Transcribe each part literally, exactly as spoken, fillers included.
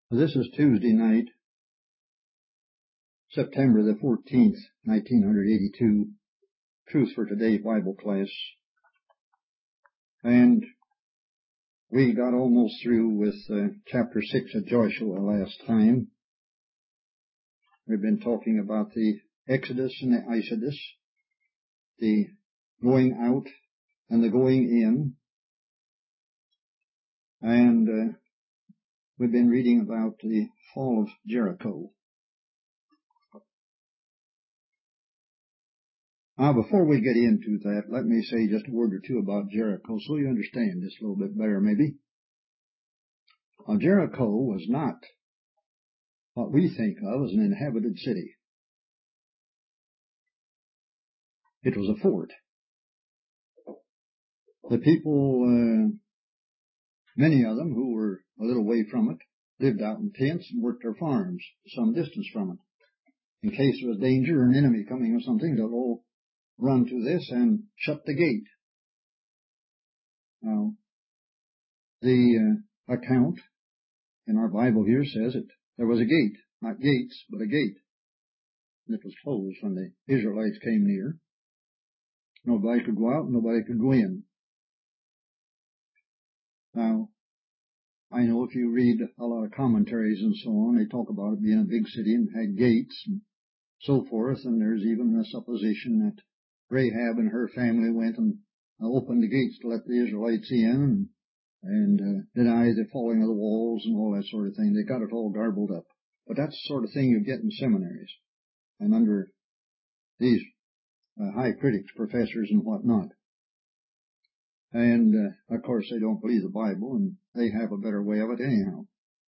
This is Tuesday night, September the fourteenth, nineteen eighty-two, Truth for Today Bible class. And we got almost through with uh, chapter six of Joshua last time. We've been talking about the Exodus and the Exodus, the going out and the going in. And uh, we've been reading about the fall of Jericho. Now, before we get into that, let me say just a word or two about Jericho so you understand this a little bit better, maybe. Now, Jericho was not what we think of as an inhabited city. It was a fort. The people, uh, many of them who were a little way from it, lived out in tents and worked their farms some distance from it. In case there was danger or an enemy coming or something, they'll all run to this and shut the gate. Now, the uh, account in our Bible here says it. There was a gate, not gates, but a gate. And it was closed when the Israelites came near. Nobody could go out, nobody could go in. Now, I know if you read a lot of commentaries and so on, they talk about it being a big city and had gates and so forth, and there's even a supposition that Rahab and her family went and opened the gates to let the Israelites in and, and uh, deny the falling of the walls and all that sort of thing. They got it all garbled up. But that's the sort of thing you get in seminaries and under these uh, high critics, professors and whatnot. And, uh, of course, they don't believe the Bible, and they have a better way of it anyhow.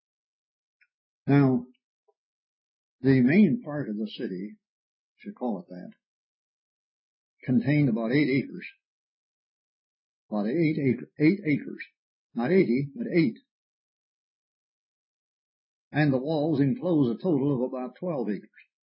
Now, the main part of the city, if you call it that, contained about eight acres. About eight, acre, eight acres. Not eighty, but eight. And the walls enclose a total of about twelve acres.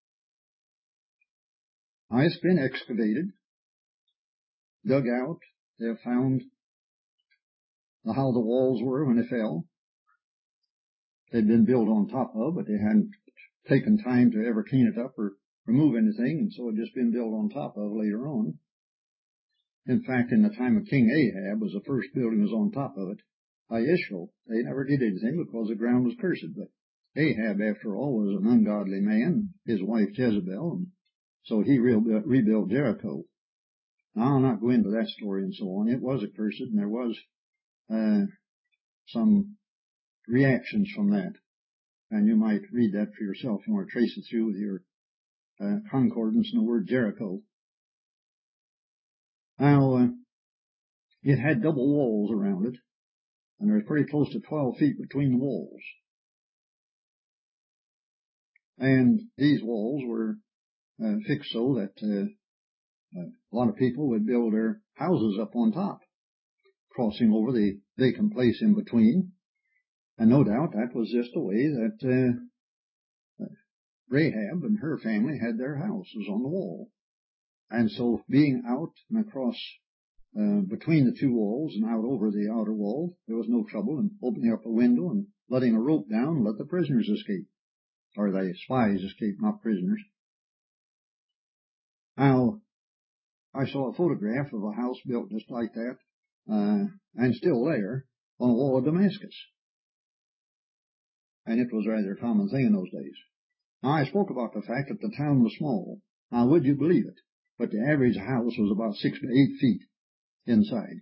Now, it's been excavated, dug out. They have found how the walls were when they fell. They'd been built on top of, but they hadn't taken time to ever clean it up or remove anything, and so it had just been built on top of later on. In fact, in the time of King Ahab, was the first building was on top of it by Israel. They never did anything because the ground was cursed. But Ahab, after all, was an ungodly man, his wife Jezebel, and so he rebuilt, rebuilt Jericho. Now, I'll not go into that story and so on. It was accursed, and there was uh, some reactions from that. And you might read that for yourself if you want to trace it through with your uh, concordance in the word Jericho. Now, uh, it had double walls around it, and there was pretty close to twelve feet between the walls. And these walls were uh, fixed so that uh, uh, a lot of people would build their houses up on top, crossing over the vacant place in between. And no doubt that was just the way that uh, Rahab and her family had their houses on the wall. And so being out and across uh, between the two walls and out over the outer wall, there was no trouble in opening up a window and letting a rope down and let the prisoners escape. Or the spies escape, not prisoners. Now, I saw a photograph of a house built just like that, uh, and still there, on the wall of Damascus. And it was rather a common thing in those days. Now, I spoke about the fact that the town was small. Now, would you believe it? But the average house was about six to eight feet inside.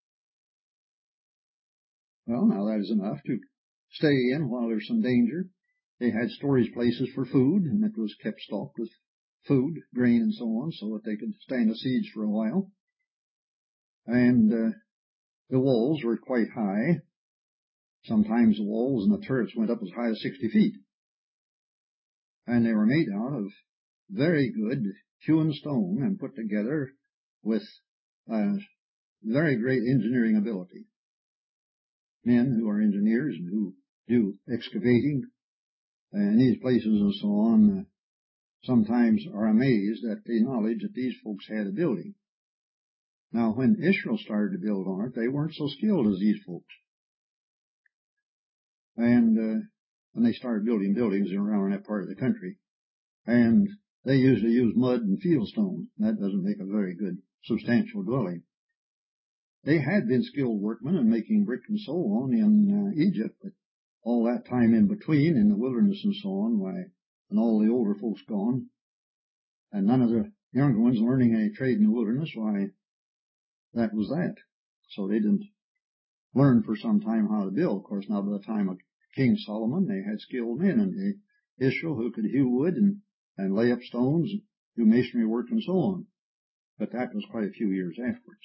Well, now that is enough to stay in while there's some danger. They had storage places for food, and it was kept stocked with food, grain, and so on, so that they could stand a siege for a while. And uh, the walls were quite high. Sometimes the walls and the turrets went up as high as sixty feet. And they were made out of very good hewn stone and put together with uh, very great engineering ability. Men who are engineers and who do excavating in these places and so on uh, sometimes are amazed at the knowledge that these folks had of building. Now, when Israel started to build on it, they weren't so skilled as these folks. And uh, when they started building buildings around that part of the country. And they usually use mud and fieldstone. That doesn't make a very good, substantial dwelling. They had been skilled workmen in making brick and so on in uh, Egypt, but all that time in between, in the wilderness and so on, why, and all the older folks gone, and none of the younger ones learning any trade in the wilderness, why, that was that. So they didn't learn for some time how to build. Of course, now by the time of King Solomon, they had skilled men in Israel who could hew wood and, and lay up stones, and do masonry work and so on. But that was quite a few years afterwards.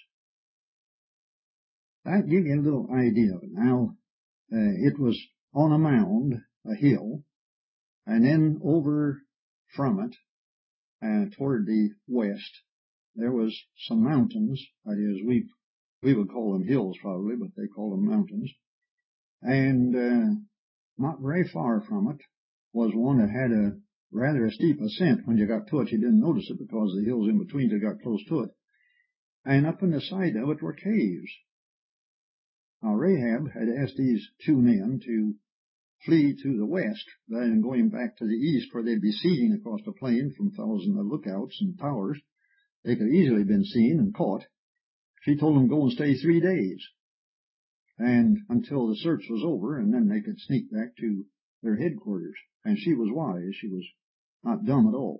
That gives you a little idea of it. Now, uh, it was on a mound, a hill, and then over from it, uh, toward the west, there was some mountains. That is, we we would call them hills probably, but they call them mountains. And uh, not very far from it was one that had a rather a steep ascent. When you got to it, you didn't notice it because the hills in between you got close to it. And up in the side of it were caves. Now Rahab had asked these two men to flee to the west rather than going back to the east, where they'd be seen across the plain from thousands of lookouts and towers. They could easily have been seen and caught. She told them to go and stay three days, and until the search was over, and then they could sneak back to their headquarters. And she was wise. She was not dumb at all.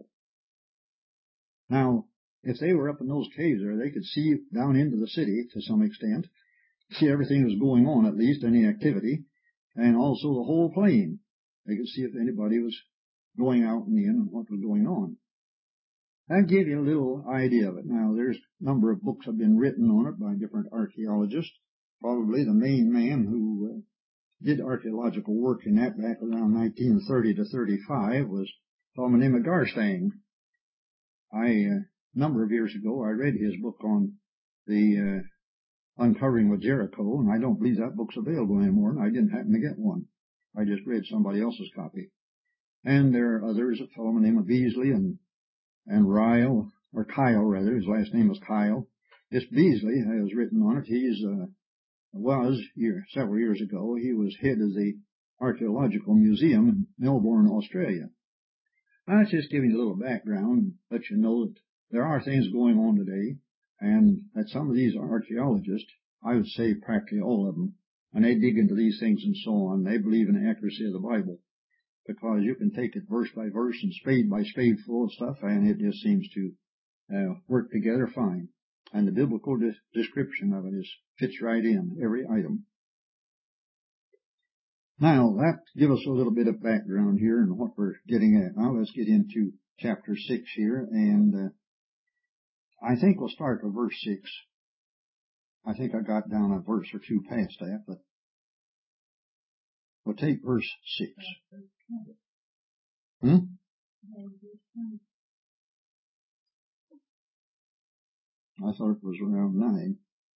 Now, if they were up in those caves there, they could see down into the city to some extent, see everything that was going on, at least any activity, and also the whole plain. They could see if anybody was going out and in and what was going on. That gave you a little idea of it. Now, there's a number of books have been written on it by different archaeologists. Probably the main man who uh, did archaeological work in that back around nineteen thirty to thirty-five was a fellow named Garstang. I, uh, a number of years ago, I read his book on the uh, uncovering of Jericho, and I don't believe that book's available anymore, and I didn't happen to get one. I just read somebody else's copy. And there are others, a fellow named Beasley and and Ryle, or Kyle rather, his last name was Kyle. This Beasley has written on it. He's, uh, was, year, several years ago, he was head of the Archaeological Museum in Melbourne, Australia. Now, that's just giving you a little background and let you know that there are things going on today, and that some of these archaeologists, I would say practically all of them, and they dig into these things and so on, they believe in the accuracy of the Bible. Because you can take it verse by verse and spade by spade full of stuff, and it just seems to uh, work together fine. And the biblical de- description of it is fits right in, every item. Now, that gives us a little bit of background here and what we're getting at. Now, let's get into chapter six here, and uh, I think we'll start with verse six. I think I got down a verse or two past that, but we'll take verse six. Hmm? I thought it was around nine.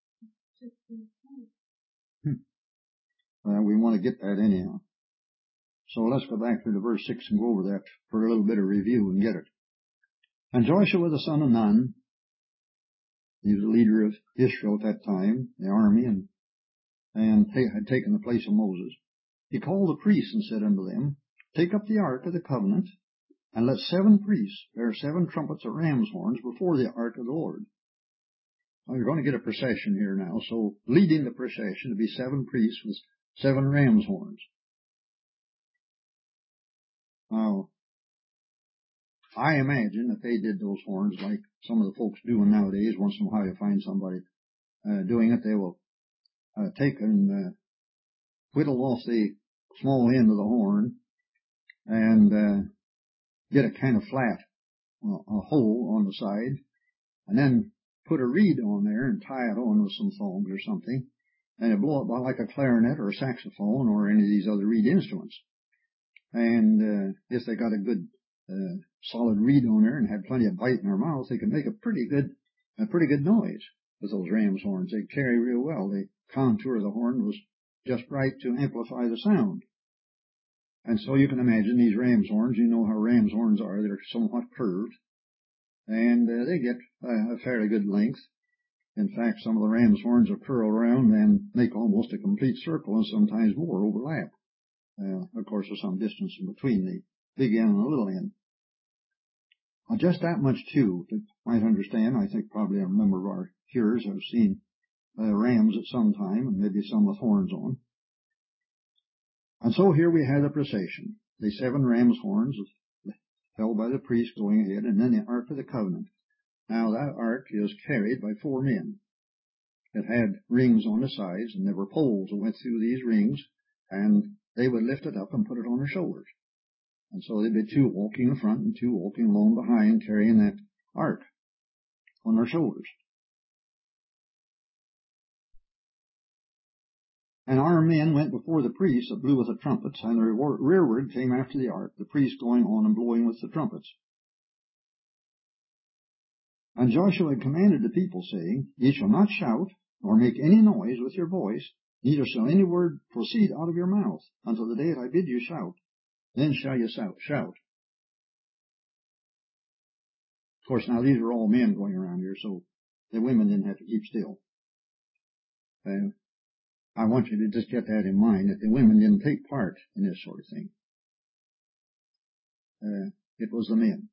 Hmm. Well, we want to get that anyhow. So let's go back to the verse six and go over that for a little bit of review and get it. And Joshua the son of Nun, he was the leader of Israel at that time, the army, and, and had taken the place of Moses. He called the priests and said unto them, Take up the ark of the covenant, and let seven priests bear seven trumpets of ram's horns before the ark of the Lord. Now you're going to get a procession here now, so leading the procession to be seven priests with seven ram's horns. Now, I imagine that they did those horns like some of the folks doing nowadays. Once in a while you find somebody uh, doing it. They will uh, take and uh, whittle off the small end of the horn and uh, get a kind of flat, uh, a hole on the side, and then put a reed on there and tie it on with some thongs or something, and it blow it like a clarinet or a saxophone or any of these other reed instruments. And uh, if they got a good uh, solid reed on there and had plenty of bite in their mouth, they could make a pretty good, a pretty good noise with those ram's horns. They carry real well. The contour of the horn was just right to amplify the sound. And so you can imagine these ram's horns. You know how ram's horns are. They're somewhat curved, and uh, they get uh, a fairly good length. In fact, some of the ram's horns will curl around and make almost a complete circle, and sometimes more overlap. Uh, of course, there's some distance in between the big end and the little end. Well, just that much, too, that might understand. I think probably a number of our hearers have seen uh, rams at some time, and maybe some with horns on. And so here we had a procession. The seven ram's horns held by the priest going ahead, and then the Ark of the Covenant. Now that Ark is carried by four men. It had rings on the sides, and there were poles that went through these rings, and they would lift it up and put it on their shoulders. And so there'd be two walking in front and two walking along behind, carrying that Ark on their shoulders. And armed men went before the priests that blew with the trumpets, and the rearward came after the Ark, the priests going on and blowing with the trumpets. And Joshua had commanded the people, saying, Ye shall not shout, nor make any noise with your voice, neither shall any word proceed out of your mouth, until the day that I bid you shout. Then shall you shout. shout. Of course, now these are all men going around here, so the women didn't have to keep still. And I want you to just get that in mind, that the women didn't take part in this sort of thing. Uh, it was the men.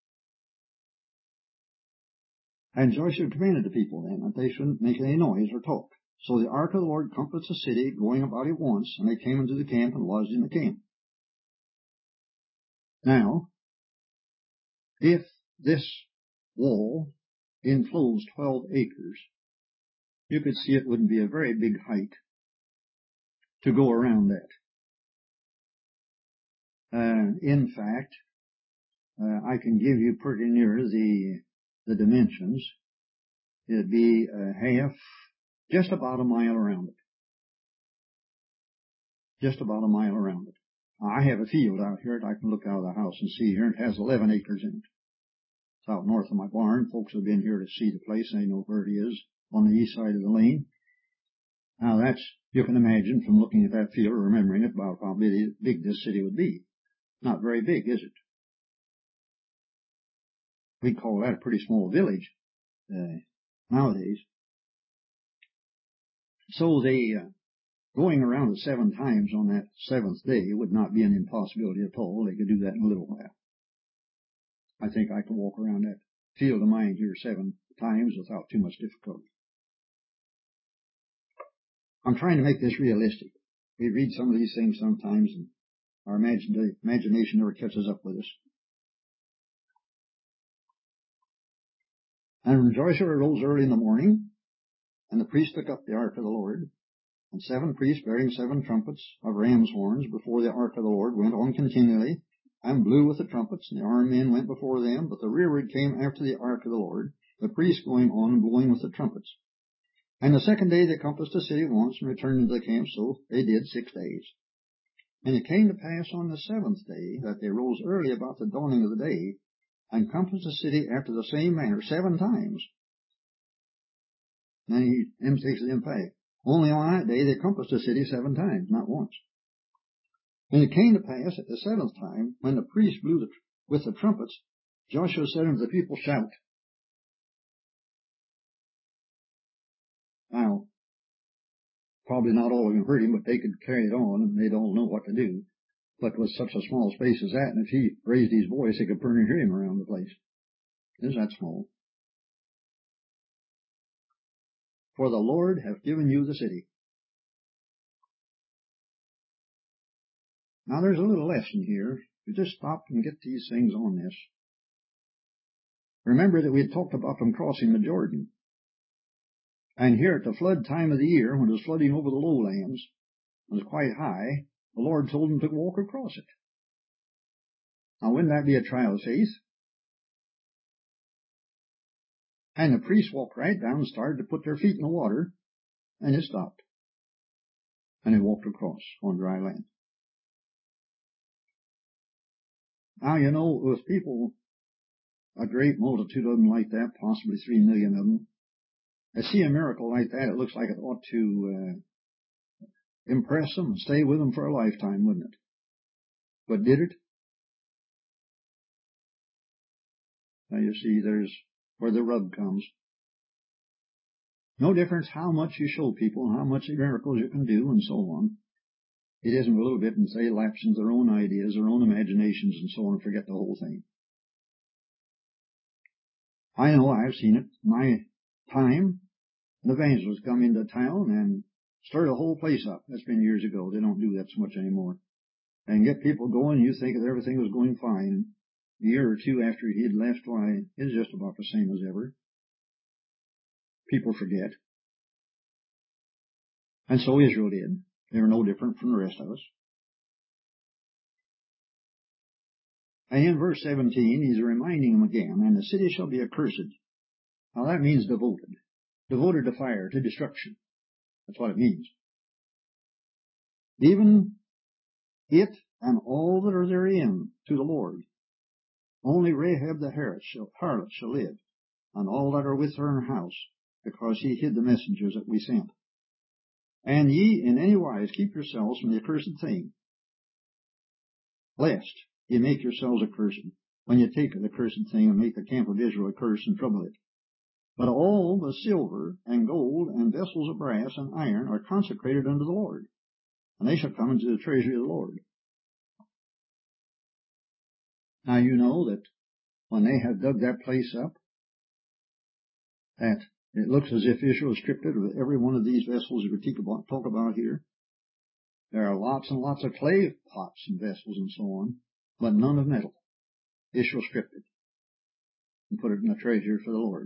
And Joshua commanded the people then that they shouldn't make any noise or talk. So the ark of the Lord compassed the city, going about it once, and they came into the camp and lodged in the camp. Now, if this wall enclosed twelve acres, you could see it wouldn't be a very big height to go around that. Uh, in fact, uh, I can give you pretty near the the dimensions. It'd be a half, just about a mile around it. Just about a mile around it. I have a field out here that I can look out of the house and see here, and it has eleven acres in it. It's out north of my barn. Folks have been here to see the place, and they know where it is, on the east side of the lane. Now that's, you can imagine from looking at that field, or remembering it, about how big, big this city would be. Not very big, is it? We'd call that a pretty small village uh, nowadays. So they, uh, going around it seven times on that seventh day would not be an impossibility at all. They could do that in a little while. I think I could walk around that field of mine here seven times without too much difficulty. I'm trying to make this realistic. We read some of these things sometimes, and our imagine, imagination never catches up with us. And Joshua arose early in the morning, and the priest took up the ark of the Lord, and seven priests bearing seven trumpets of ram's horns before the ark of the Lord went on continually, and blew with the trumpets, and the armed men went before them, but the rearward came after the ark of the Lord, the priests going on and blowing with the trumpets. And the second day they compassed the city once and returned into the camp, so they did six days. And it came to pass on the seventh day that they rose early about the dawning of the day, and compassed the city after the same manner seven times. And he takes it in fact. Only on that day they compassed the city seven times, not once. And it came to pass at the seventh time, when the priest blew the, with the trumpets, Joshua said unto the people, Shout. Now, probably not all of them heard him, but they could carry it on, and they'd all know what to do. But with such a small space as that, and if he raised his voice, they could pretty near hear him around the place. Is that small? For the Lord hath given you the city. Now there's a little lesson here. You just stop and get these things on this. Remember that we had talked about them crossing the Jordan. And here at the flood time of the year, when it was flooding over the lowlands, it was quite high, the Lord told them to walk across it. Now wouldn't that be a trial of faith? And the priests walked right down and started to put their feet in the water, and it stopped. And they walked across on dry land. Now, you know, with people, a great multitude of them like that, possibly three million of them, I see a miracle like that, it looks like it ought to uh, impress them and stay with them for a lifetime, wouldn't it? But did it? Now, you see, there's where the rub comes. No difference how much you show people, how much miracles you can do, and so on. It isn't a little bit and say lapse into their own ideas, their own imaginations and so on and forget the whole thing. I know I've seen it. My time, an evangelist come into town and stir the whole place up. That's been years ago. They don't do that so much anymore. And get people going. You think that everything was going fine. A year or two after he had left, why, it's just about the same as ever. People forget. And so Israel did. They were no different from the rest of us. And in verse seventeen, he's reminding them again, and the city shall be accursed. Now that means devoted. Devoted to fire, to destruction. That's what it means. Even it and all that are therein to the Lord. Only Rahab the harlot shall, harlot shall live, and all that are with her in her house, because he hid the messengers that we sent. And ye in any wise keep yourselves from the accursed thing, lest ye make yourselves accursed, when ye take the accursed thing and make the camp of Israel a curse and trouble it. But all the silver and gold and vessels of brass and iron are consecrated unto the Lord, and they shall come into the treasury of the Lord. Now you know that when they have dug that place up, that it looks as if Israel stripped it of every one of these vessels we talk about here. There are lots and lots of clay pots and vessels and so on, but none of metal. Israel stripped it and put it in the treasury for the Lord.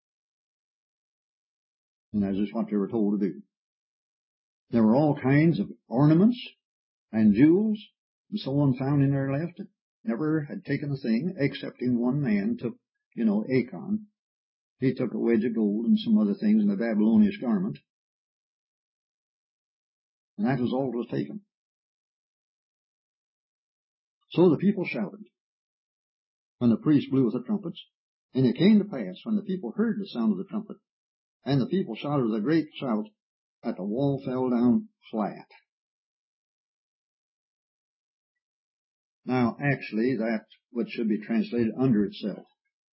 And that is what they were told to do. There were all kinds of ornaments and jewels and so on found in there left. Never had taken a thing, excepting one man took, you know, Achan. He took a wedge of gold and some other things in a Babylonian garment. And that was all that was taken. So the people shouted when the priest blew with the trumpets. And it came to pass, when the people heard the sound of the trumpet, and the people shouted with a great shout, that the wall fell down flat. Now, actually, that which should be translated under itself.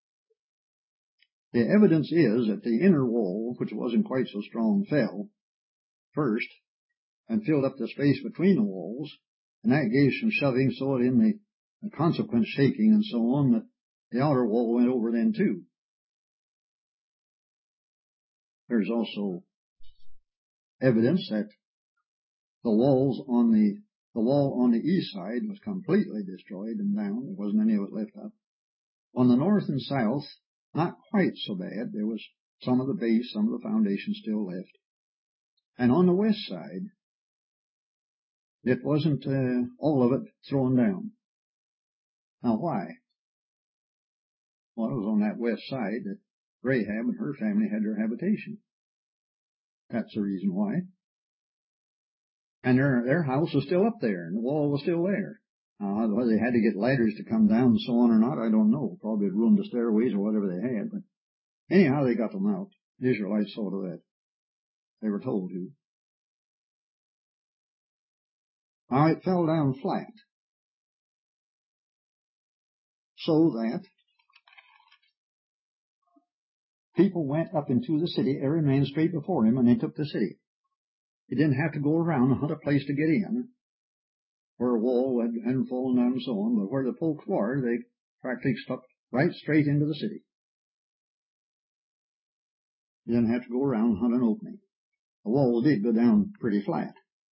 The evidence is that the inner wall, which wasn't quite so strong, fell first and filled up the space between the walls, and that gave some shoving, so that in the, the consequent shaking and so on, that the outer wall went over then too. There's also evidence that the walls on the the wall on the east side was completely destroyed and down. There wasn't any of it left up. On the north and south, not quite so bad. There was some of the base, some of the foundation still left. And on the west side, it wasn't uh, all of it thrown down. Now why? Well, it was on that west side that Rahab and her family had their habitation. That's the reason why. And their their house was still up there, and the wall was still there. Now, whether they had to get ladders to come down and so on or not, I don't know. Probably it ruined the stairways or whatever they had. But anyhow, they got them out. The Israelites saw to that. They were told to. Now, it fell down flat, so that people went up into the city, every man straight before him, and they took the city. He didn't have to go around and hunt a place to get in, where a wall had, hadn't fallen down and so on, but where the folks were, they practically stuck right straight into the city. You didn't have to go around and hunt an opening. The wall did go down pretty flat.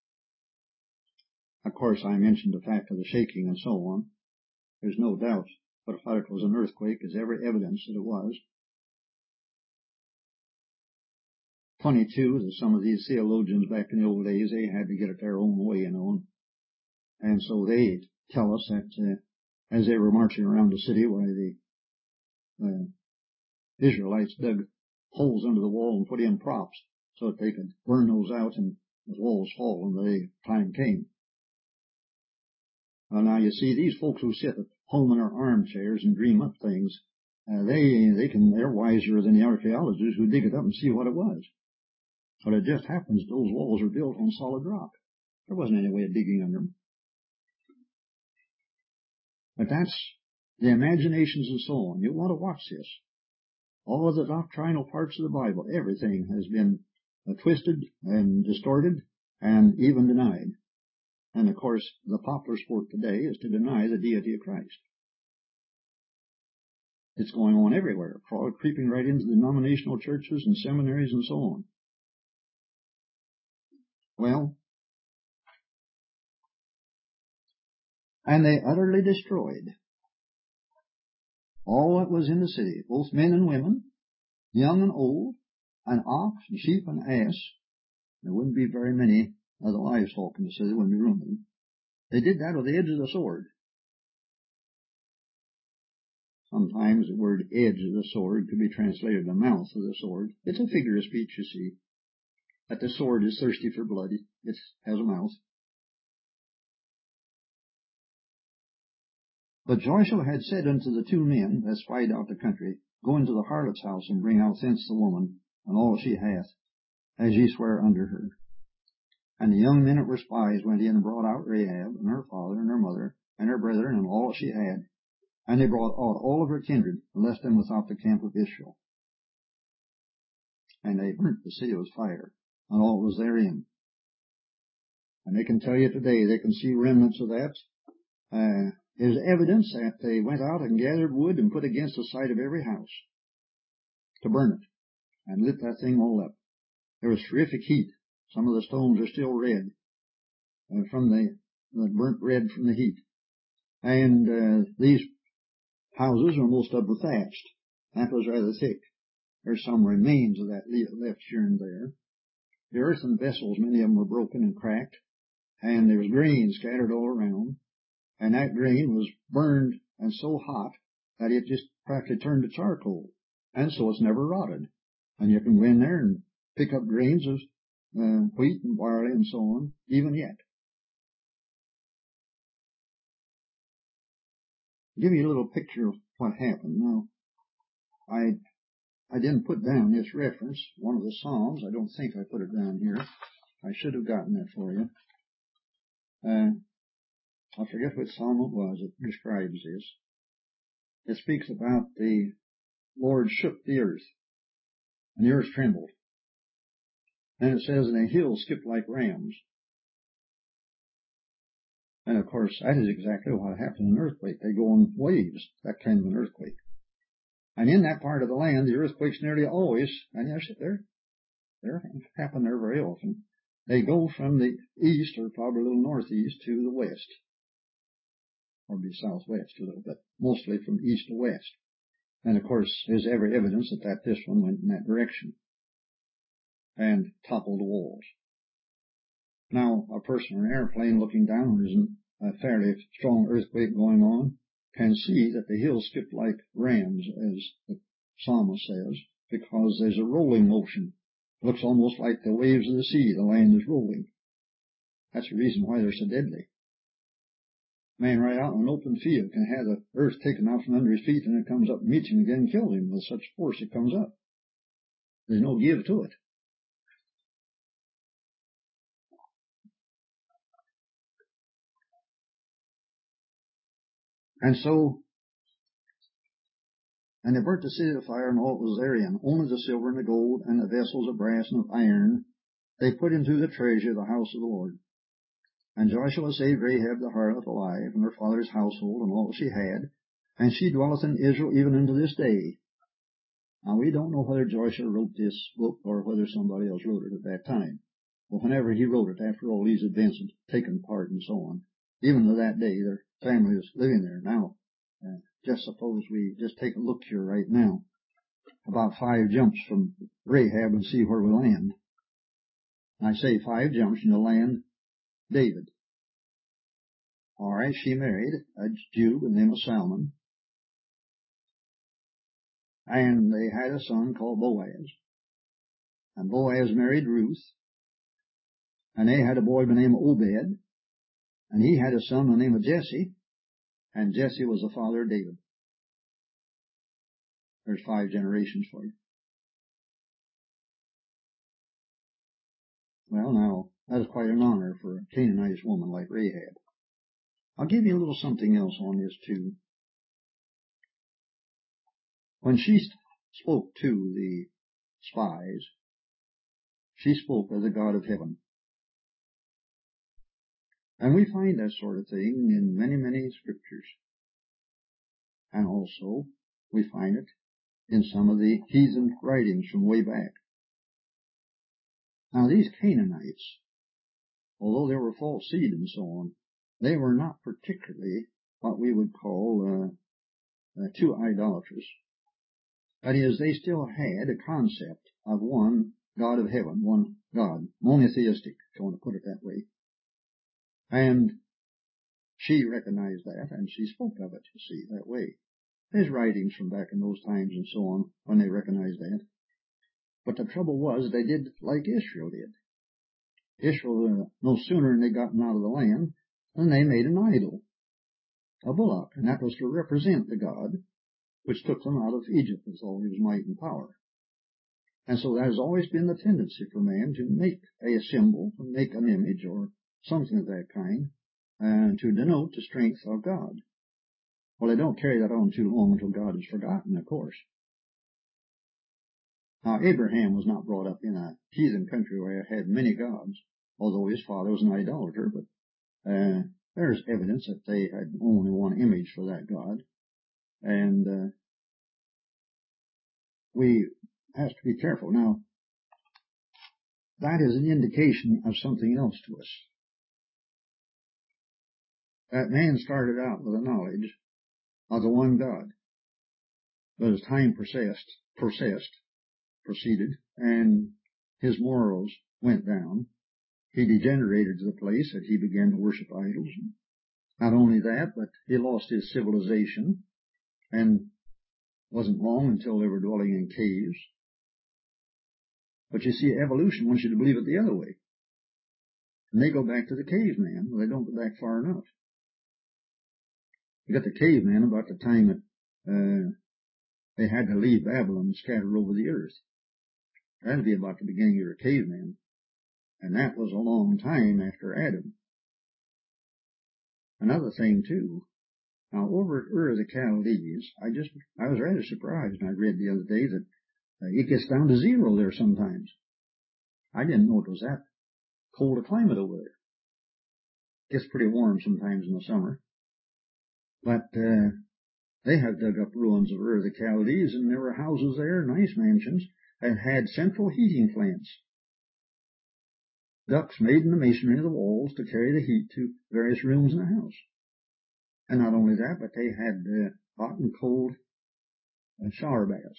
Of course, I mentioned the fact of the shaking and so on. There's no doubt, but if it was an earthquake, is every evidence that it was. Funny, too, that some of these theologians back in the old days, they had to get it their own way, you know. And so they tell us that uh, as they were marching around the city, why the uh, Israelites dug holes under the wall and put in props so that they could burn those out and the walls fall when the time came. Well, now you see, these folks who sit at home in their armchairs and dream up things, uh, they they can they're wiser than the archaeologists who dig it up and see what it was. But it just happens those walls are built on solid rock. There wasn't any way of digging under them. But that's the imaginations and so on. You want to watch this. All of the doctrinal parts of the Bible, everything has been uh, twisted and distorted and even denied. And of course, the popular sport today is to deny the deity of Christ. It's going on everywhere, creeping right into the denominational churches and seminaries and so on. Well, and they utterly destroyed all that was in the city, both men and women, young and old, and ox and sheep and ass. There wouldn't be very many of the livestock in the city, there wouldn't be room for them. They did that with the edge of the sword. Sometimes the word edge of the sword could be translated the mouth of the sword. It's a figure of speech, you see. That the sword is thirsty for blood. It has a mouth. But Joshua had said unto the two men that spied out the country, Go into the harlot's house, and bring out thence the woman, and all she hath, as ye swear unto her. And the young men that were spies went in and brought out Rahab, and her father, and her mother, and her brethren, and all she had. And they brought out all of her kindred, and left them without the camp of Israel. And they burnt the city with fire, and all was therein. And they can tell you today, they can see remnants of that. Uh, there's evidence that they went out and gathered wood and put against the side of every house to burn it, and lit that thing all up. There was terrific heat. Some of the stones are still red, uh, from the, the burnt red from the heat. And uh, these houses are most of them thatched. That was rather thick. There's some remains of that left here and there. The earthen vessels, many of them were broken and cracked, and there was grain scattered all around, and that grain was burned and so hot that it just practically turned to charcoal, and so it's never rotted. And you can go in there and pick up grains of uh, wheat and barley and so on, even yet. I'll give you a little picture of what happened. Now, I I didn't put down this reference, one of the Psalms. I don't think I put it down here. I should have gotten it for you. Uh, I forget what Psalm it was that describes this. It speaks about the Lord shook the earth, and the earth trembled. And it says, and the hills skipped like rams. And of course, that is exactly what happens in an earthquake. They go in waves, that kind of an earthquake. And in that part of the land, the earthquakes nearly always, and yes, they're, they're happen there very often, they go from the east, or probably a little northeast, to the west. Or be southwest a little bit, mostly from east to west. And of course, there's every evidence that, that this one went in that direction and toppled the walls. Now, a person in an airplane looking down, there's a fairly strong earthquake going on, can see that the hills skip like rams, as the psalmist says, because there's a rolling motion. It looks almost like the waves of the sea, the land is rolling. That's the reason why they're so deadly. Man right out in an open field can have the earth taken out from under his feet, and it comes up and meets him again and kills him with such force it comes up. There's no give to it. And so, and they burnt the city with fire, and all that was therein, only the silver and the gold, and the vessels of brass and of iron, they put into the treasure of the house of the Lord. And Joshua saved Rahab the harlot alive, and her father's household, and all she had, and she dwelleth in Israel even unto this day. Now, we don't know whether Joshua wrote this book or whether somebody else wrote it at that time. But whenever he wrote it, after all these events had taken part and so on, even to that day, their family was living there. Now, uh, just suppose we just take a look here right now, about five jumps from Rahab, and see where we land. I say five jumps, and you'll land David. All right, she married a Jew with the name of Salmon, and they had a son called Boaz. And Boaz married Ruth, and they had a boy by the name of Obed, and he had a son by the name of Jesse, and Jesse was the father of David. There's five generations for you. Well, now, that is quite an honor for a Canaanite woman like Rahab. I'll give you a little something else on this, too. When she spoke to the spies, she spoke as the God of heaven. And we find that sort of thing in many, many scriptures. And also, we find it in some of the heathen writings from way back. Now, these Canaanites, although they were false seed and so on, they were not particularly what we would call uh, uh, too idolatrous. That is, they still had a concept of one God of heaven, one God, monotheistic, if you want to put it that way. And she recognized that, and she spoke of it, you see, that way. There's writings from back in those times and so on when they recognized that. But the trouble was they did like Israel did. Israel, uh, no sooner than they gotten out of the land, than they made an idol, a bullock, and that was to represent the God which took them out of Egypt with all his might and power. And so that has always been the tendency for man to make a symbol, to make an image or something of that kind, and to denote the strength of God. Well, they don't carry that on too long until God is forgotten, of course. Now, Abraham was not brought up in a heathen country where he had many gods, although his father was an idolater, but uh, there's evidence that they had only one image for that God. And uh, we have to be careful. Now, that is an indication of something else to us. That man started out with a knowledge of the one God. But as time processed, processed, proceeded, and his morals went down, he degenerated to the place that he began to worship idols. Not only that, but he lost his civilization, and wasn't long until they were dwelling in caves. But you see, evolution wants you to believe it the other way. And they go back to the caveman. Well, they don't go back far enough. You got the caveman about the time that uh, they had to leave Babylon scattered over the earth. That would be about the beginning of your caveman. And that was a long time after Adam. Another thing, too. Now, over at Ur of the Chaldees, I just, I was rather surprised. And I read the other day that uh, it gets down to zero there sometimes. I didn't know it was that cold a climate over there. It gets pretty warm sometimes in the summer. But uh, they have dug up ruins of Ur of the Chaldees, and there were houses there, nice mansions, that had central heating plants. Ducts made in the masonry of the walls to carry the heat to various rooms in the house. And not only that, but they had uh, hot and cold uh, shower baths.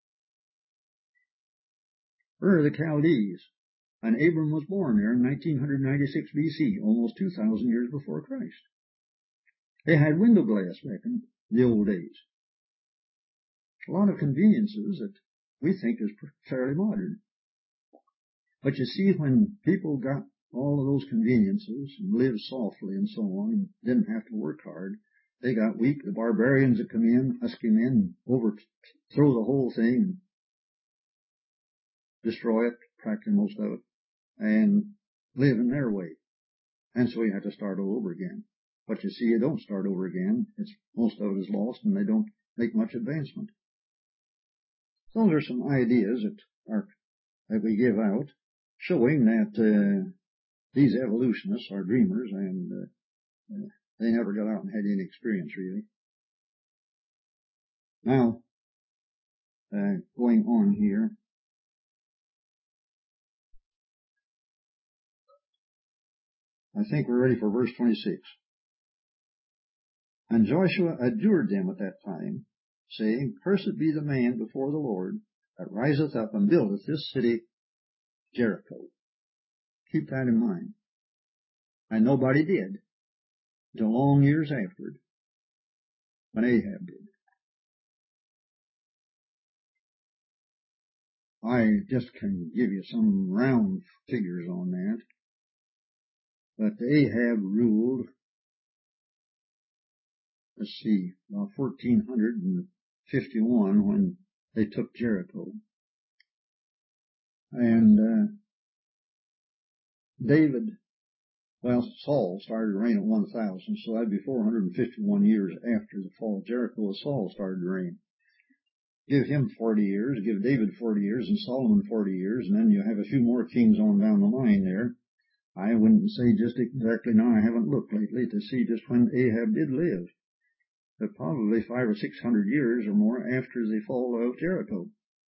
Ur of the Chaldees, and Abram was born there in nineteen ninety-six B C, almost two thousand years before Christ. They had window glass back in the old days. A lot of conveniences that we think is fairly modern. But you see, when people got all of those conveniences and lived softly and so on, and didn't have to work hard, they got weak. The barbarians that come in, husky men, overthrow the whole thing, destroy it, practically most of it, and live in their way. And so you have to start all over again. But you see, you don't start over again. It's most of it is lost, and they don't make much advancement. Those are some ideas that are that we give out, showing that uh, these evolutionists are dreamers, and uh, uh, they never got out and had any experience, really. Now, uh, going on here, I think we're ready for verse twenty-six. And Joshua adjured them at that time, saying, Cursed be the man before the Lord that riseth up and buildeth this city Jericho. Keep that in mind. And nobody did, until long years afterward, when Ahab did. I just can give you some round figures on that. But Ahab ruled, let's see, about fourteen fifty-one when they took Jericho. And uh, David, well, Saul started to reign at one thousand, so that'd be four hundred fifty-one years after the fall of Jericho, Saul started to reign. Give him forty years, give David forty years, and Solomon forty years, and then you have a few more kings on down the line there. I wouldn't say just exactly now. I haven't looked lately to see just when Ahab did live, but probably five or six hundred years or more after the fall of Jericho.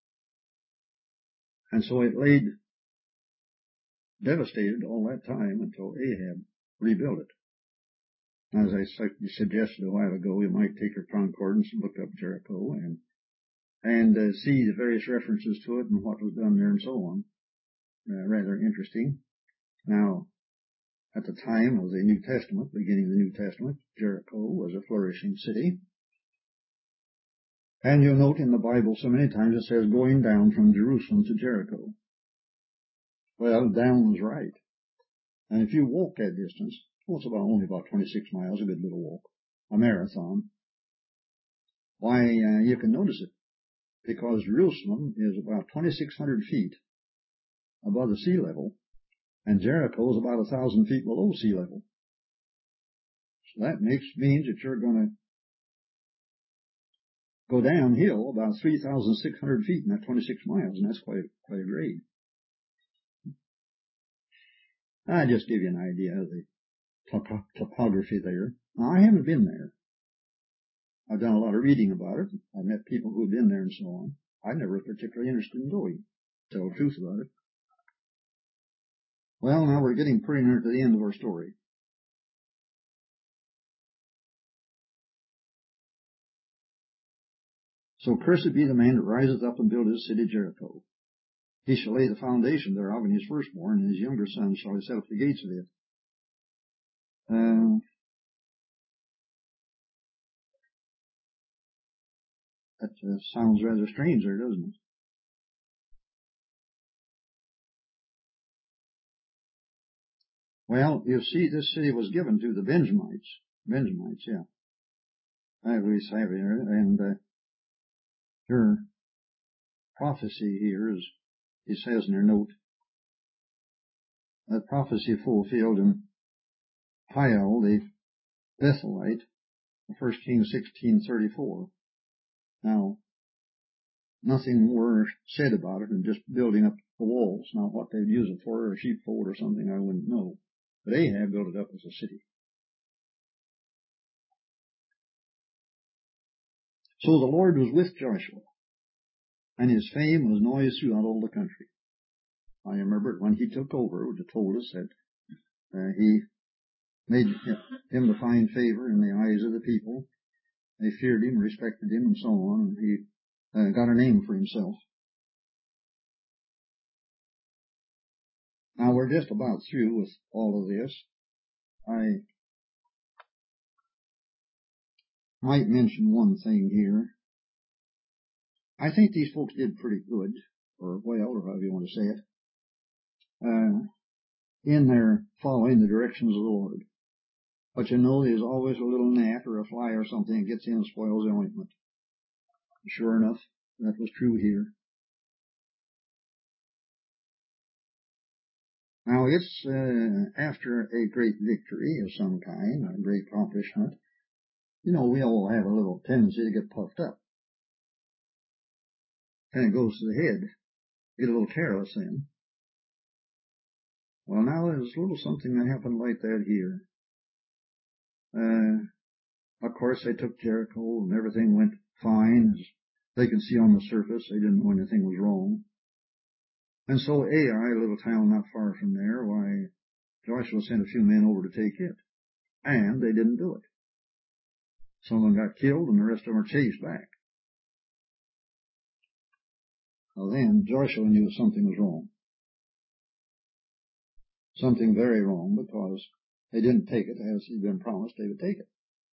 And so it laid devastated all that time until Ahab rebuilt it. As I suggested a while ago, you might take your concordance and look up Jericho and and uh, see the various references to it and what was done there and so on. Uh, rather interesting. Now, at the time of the New Testament, beginning of the New Testament, Jericho was a flourishing city. And you'll note in the Bible so many times it says going down from Jerusalem to Jericho. Well, down was right. And if you walk that distance, well, it's about only about twenty-six miles, a good little walk, a marathon, why, uh, you can notice it, because Jerusalem is about twenty-six hundred feet above the sea level, and Jericho is about a thousand feet below sea level. So that makes means that you're going to go downhill about three thousand six hundred feet in that twenty-six miles, and that's quite quite a grade. I just give you an idea of the top- topography there. Now, I haven't been there. I've done a lot of reading about it. I've met people who've been there and so on. I never was particularly interested in going, to tell the truth about it. Well, now we're getting pretty near to the end of our story. So cursed be the man that riseth up and buildeth his city Jericho. He shall lay the foundation thereof in his firstborn, and his younger son shall he set up the gates of it. Uh, that uh, sounds rather strange there, doesn't it? Well, you see, this city was given to the Benjamites. Benjamites, yeah. I believe have here, and uh, her prophecy here is, he says in her note, that prophecy fulfilled in Hiel, the Bethelite, First Kings sixteen thirty-four. Now, nothing more said about it than just building up the walls. Now, what they'd use it for, or a sheepfold or something, I wouldn't know. But Ahab built it up as a city. So the Lord was with Joshua, and his fame was noised throughout all the country. I remember when he took over, it told us that uh, he made him to find favor in the eyes of the people. They feared him, respected him, and so on, and he uh, got a name for himself. Now, we're just about through with all of this. I might mention one thing here. I think these folks did pretty good, or well, or however you want to say it, uh, in their following the directions of the Lord. But you know, there's always a little gnat or a fly or something that gets in and spoils the ointment. Sure enough, that was true here. Now, it's uh, after a great victory of some kind, a great accomplishment. You know, we all have a little tendency to get puffed up. Kind of goes to the head. Get a little careless then. Well, now there's a little something that happened like that here. Uh, of course, they took Jericho and everything went fine. As they could see on the surface, they didn't know anything was wrong. And so Ai, a little town not far from there, why, Joshua sent a few men over to take it. And they didn't do it. Some of them got killed and the rest of them were chased back. Well, then Joshua knew something was wrong. Something very wrong, because they didn't take it as he'd been promised they would take it.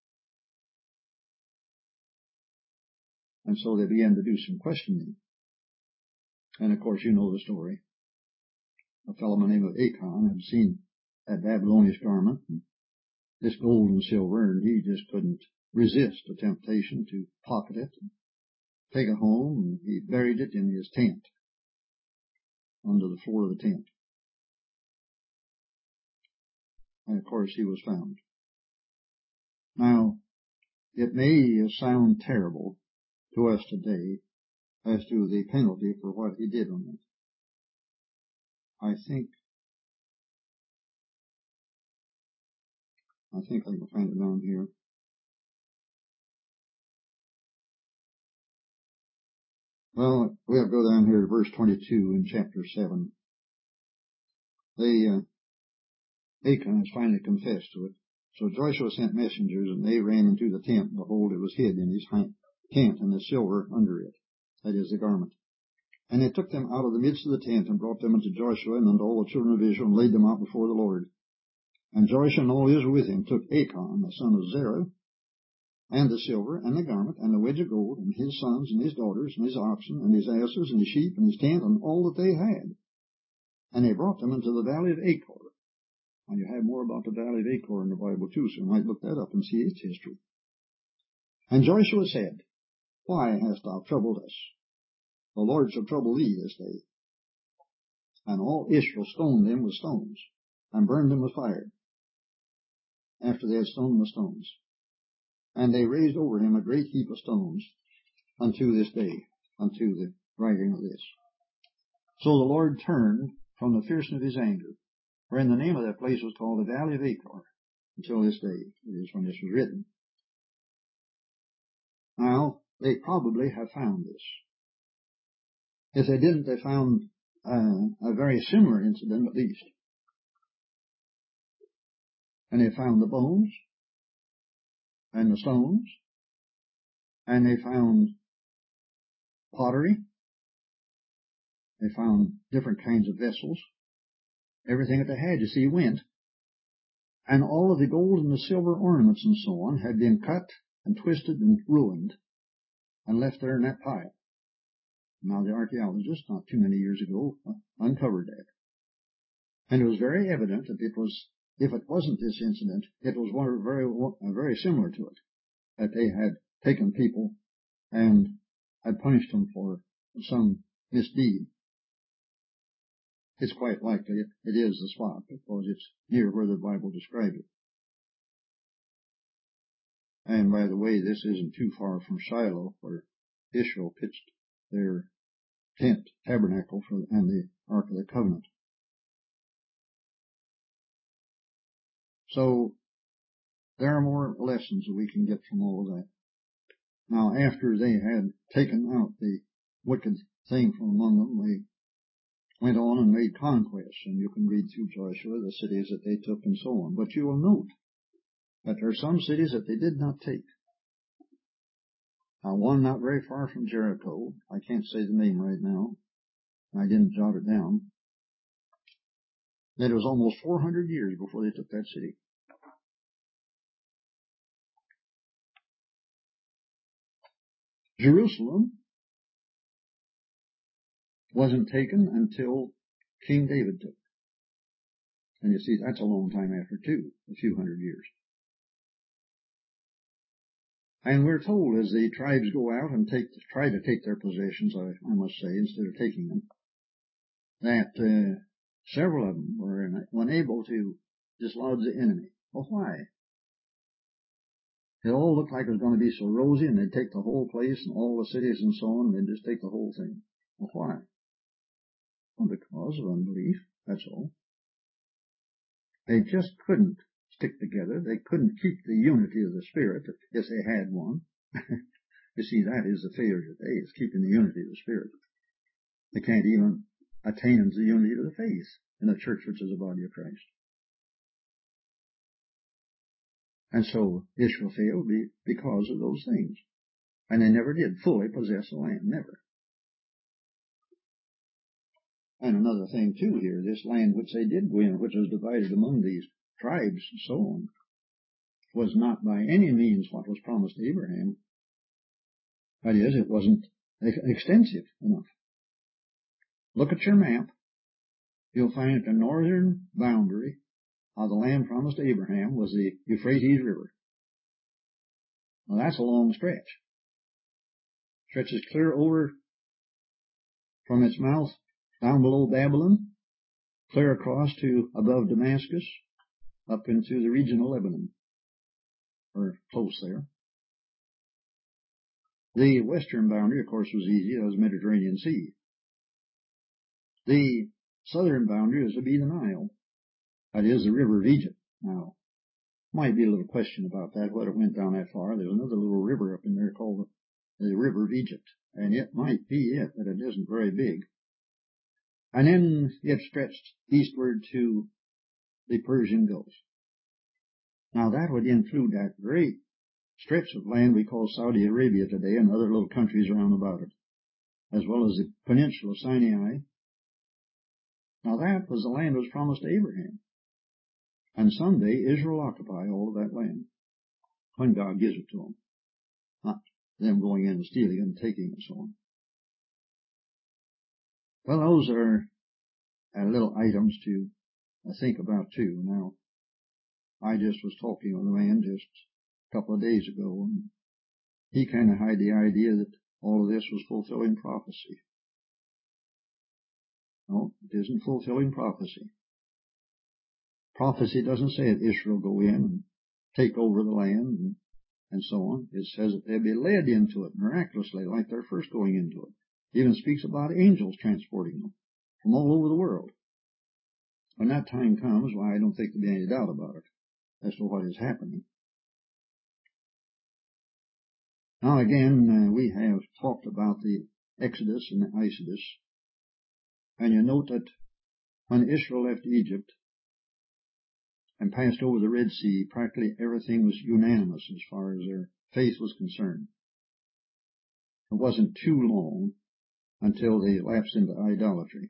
And so they began to do some questioning. And of course, you know the story. A fellow by the name of Achan had seen that Babylonish garment, and this gold and silver, and he just couldn't resist the temptation to pocket it and take it home, and he buried it in his tent, under the floor of the tent. And of course, he was found. Now, it may sound terrible to us today as to the penalty for what he did on it. I think I think I can find it down here. Well, we'll go down here to verse twenty-two in chapter seven. They, uh, Achan has finally confessed to it. So Joshua sent messengers, and they ran into the tent. Behold, it was hid in his tent, and the silver under it, that is, the garment. And they took them out of the midst of the tent, and brought them unto Joshua and unto all the children of Israel, and laid them out before the Lord. And Joshua and all Israel with him took Achan, the son of Zerah, and the silver, and the garment, and the wedge of gold, and his sons, and his daughters, and his oxen, and his asses, and his sheep, and his tent, and all that they had. And they brought them into the valley of Achor. And you have more about the valley of Achor in the Bible too, so you might look that up and see its history. And Joshua said, Why hast thou troubled us? The Lord shall trouble thee this day. And all Israel stoned them with stones, and burned them with fire, after they had stoned them with stones. And they raised over him a great heap of stones unto this day, unto the writing of this. So the Lord turned from the fierceness of his anger, wherein the name of that place was called the Valley of Achor, until this day. It is when this was written. Now, they probably have found this. If they didn't, they found uh, a very similar incident at least. And they found the bones, and the stones, and they found pottery. They found different kinds of vessels. Everything that they had, you see, went. And all of the gold and the silver ornaments and so on had been cut and twisted and ruined and left there in that pile. Now the archaeologists, not too many years ago, uncovered that. And it was very evident that it was, if it wasn't this incident, it was one very, very similar to it, that they had taken people and had punished them for some misdeed. It's quite likely it, it is the spot, because it's near where the Bible described it. And by the way, this isn't too far from Shiloh, where Israel pitched their tent, tabernacle, for, and the Ark of the Covenant. So, there are more lessons that we can get from all of that. Now, after they had taken out the wicked thing from among them, they went on and made conquests, and you can read through Joshua the cities that they took and so on. But you will note that there are some cities that they did not take. Now, one not very far from Jericho, I can't say the name right now, I didn't jot it down, that it was almost four hundred years before they took that city. Jerusalem wasn't taken until King David took it. And you see, that's a long time after, too, a few hundred years. And we're told as the tribes go out and take, try to take their possessions, I, I must say, instead of taking them, that uh, several of them were unable to dislodge the enemy. Well, why? It all looked like it was going to be so rosy, and they'd take the whole place and all the cities and so on, and they'd just take the whole thing. Well, why? Well, because of unbelief, that's all. They just couldn't stick together. They couldn't keep the unity of the Spirit if they had one. You see, that is the failure today, is keeping the unity of the Spirit. They can't even attain to the unity of the faith in a church which is the body of Christ. And so Israel failed because of those things. And they never did fully possess the land, never. And another thing, too, here, this land which they did go in, which was divided among these tribes and so on, was not by any means what was promised to Abraham. That is, it wasn't extensive enough. Look at your map. You'll find that the northern boundary of the land promised to Abraham was the Euphrates River. Now, that's a long stretch. Stretches clear over from its mouth down below Babylon, clear across to above Damascus, up into the region of Lebanon, or close there. The western boundary, of course, was easy. That was the Mediterranean Sea. The southern boundary was to be the Nile. That is the river of Egypt now. Might be a little question about that, whether it went down that far. There's another little river up in there called the, the River of Egypt, and it might be it, but it isn't very big. And then it stretched eastward to the Persian Gulf. Now that would include that great stretch of land we call Saudi Arabia today and other little countries around about it, as well as the peninsula of Sinai. Now that was the land that was promised to Abraham. And someday Israel will occupy all of that land when God gives it to them, not them going in and stealing and taking and so on. Well, those are uh, little items to uh, think about too. Now, I just was talking with a man just a couple of days ago, and he kind of had the idea that all of this was fulfilling prophecy. No, it isn't fulfilling prophecy. Prophecy doesn't say that Israel go in and take over the land and, and so on. It says that they'll be led into it miraculously like they're first going into it. It even speaks about angels transporting them from all over the world. When that time comes, why, I don't think there'll be any doubt about it as to what is happening. Now again, uh, we have talked about the Exodus and the Exodus, and you note that when Israel left Egypt and passed over the Red Sea, practically everything was unanimous as far as their faith was concerned. It wasn't too long until they lapsed into idolatry.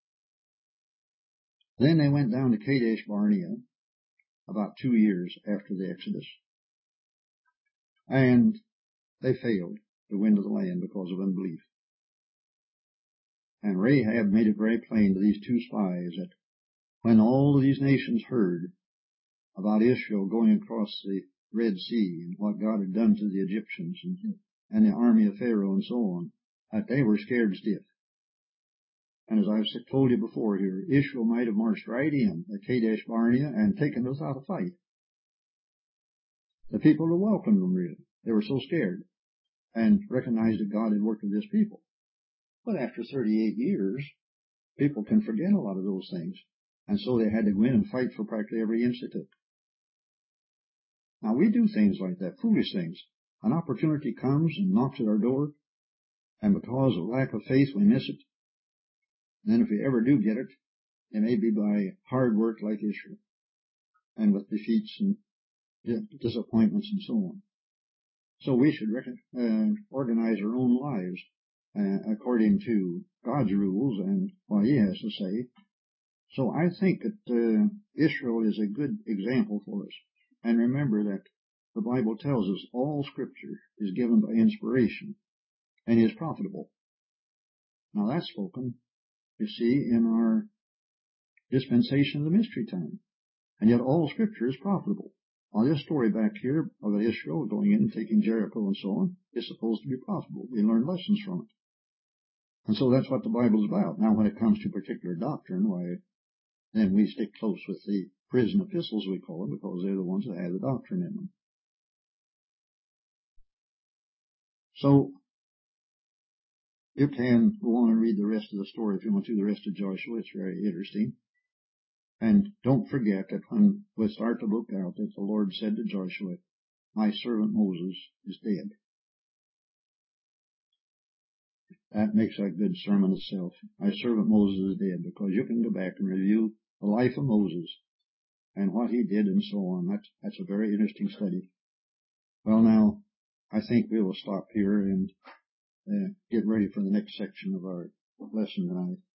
Then they went down to Kadesh Barnea about two years after the Exodus, and they failed to go into the land because of unbelief. And Rahab made it very plain to these two spies that when all of these nations heard about Israel going across the Red Sea and what God had done to the Egyptians and, and the army of Pharaoh and so on, that they were scared stiff. And as I've told you before here, Israel might have marched right in at Kadesh Barnea and taken it without a fight. The people had welcomed them, really. They were so scared and recognized that God had worked with this people. But after thirty-eight years, people can forget a lot of those things. And so they had to go in and fight for practically every inch they took. Now we do things like that, foolish things. An opportunity comes and knocks at our door, and because of lack of faith we miss it. And then if we ever do get it, it may be by hard work like Israel, and with defeats and disappointments and so on. So we should reckon, uh, organize our own lives uh, according to God's rules and what He has to say. So I think that uh, Israel is a good example for us. And remember that the Bible tells us all Scripture is given by inspiration and is profitable. Now that's spoken, you see, in our dispensation of the mystery time. And yet all Scripture is profitable. Now this story back here of Israel going in and taking Jericho and so on is supposed to be profitable. We learn lessons from it. And so that's what the Bible is about. Now when it comes to particular doctrine, why, then we stick close with the prison epistles, we call them, because they're the ones that have the doctrine in them. So you can go on and read the rest of the story if you want to, the rest of Joshua. It's very interesting. And don't forget that when we start to look out, that the Lord said to Joshua, my servant Moses is dead. That makes a good sermon itself. My servant Moses is dead, because you can go back and review the life of Moses and what he did and so on. That's, that's a very interesting study. Well, now, I think we will stop here and uh, get ready for the next section of our lesson tonight.